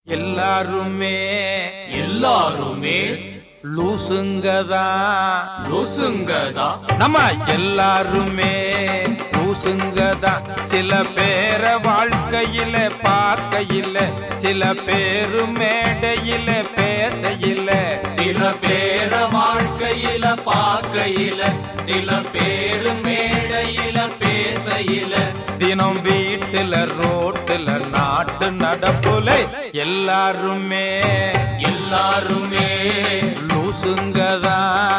எல்லாருமே லூசுங்கதா நம்ம எல்லாருமே லூசுங்கதா. சில பேர வாழ்க்கையில பார்க்கையில, சில பேரு மேடையில பேசையில, சில பேர வாழ்க்கையில பார்க்கையில, சில பேரு மேடையில பேசையில, தினம் வீட்டுல ரோட்டுல நாட்டு நடப்புல எல்லாருமே லூசுங்கதா.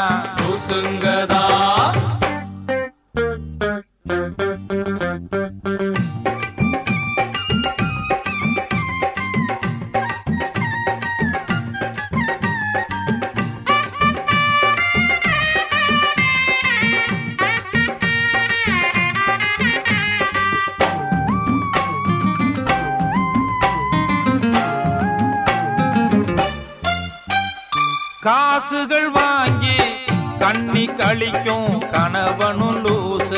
காசுகள் வாங்கி கண்ணி கழிக்கும் கணவனும் லூசு.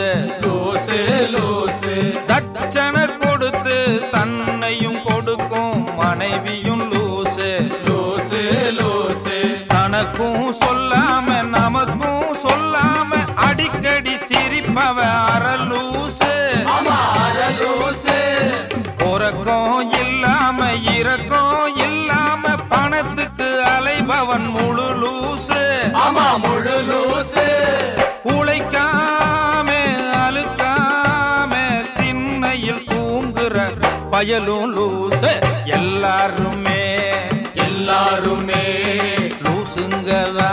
தட்சணை கொடுத்து தன்னையும் கொடுக்கும் மனைவியும் லூசு. தனக்கும் சொல்லாம நமக்கும் சொல்லாம அடிக்கடி சிரிப்பவ அரலூசு. உறக்கம் இல்லாம இரக்கம் இல்லாம பணத்துக்கு அலைபவன் முழு லூசு. உழைக்காம அழுக்காம திண்ணையில் தூங்குற பயலும் லூசு. எல்லாருமே லூசுங்கதா.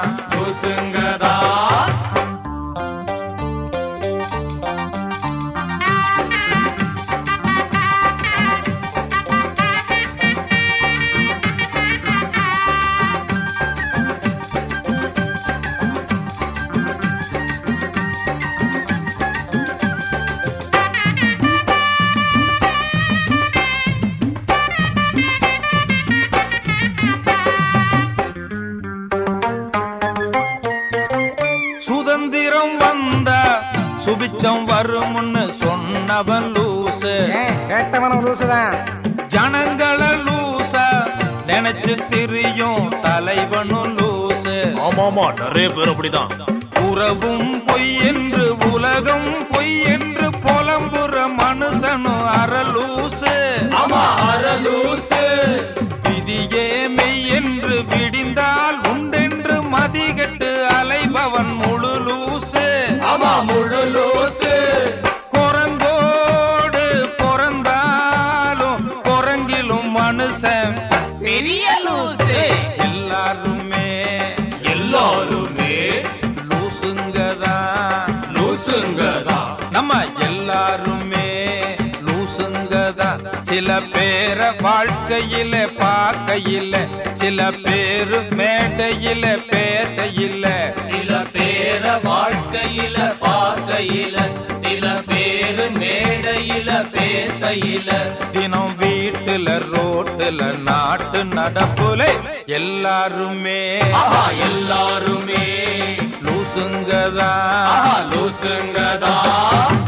சுதந்திரம் வந்தா சுபிச்சம் வரும்னு சொன்னவன் லூசு. கேட்டவனும் லூசுதான். ஜனங்கள லூசா நினைச்சு திரியும் தலைவனும் லூசு. நிறைய பேர் அப்படிதான். உறவும் பொய் என்று உலகம் பொய் என்று புலம்புற மனுஷனும் அரலூசு. விதியே மெய் என்று விடிந்தால் உண்டென்று மதிகட்டு அலைபவன் முழு லூசு. குரங்கோடு பிறந்தாலும் குரங்கிலும் மனுஷன் பெரிய லூசு. எல்லாருமே லூசுங்கதா. நம்ம எல்லாருமே லூசுங்கதா. சில பேர வாழ்க்கையில பார்க்கையில, சில பேரு மேடையில பேசையில, சில பேர வாழ்க்கையில பார்க்கையில, சில பேரு மேடையில பேசையில, தினம் வீட்டுல ரோட்டுல நாட்டு நடப்புல எல்லாருமே எல்லாருமே லூசுங்கதா. லூசுங்கதா.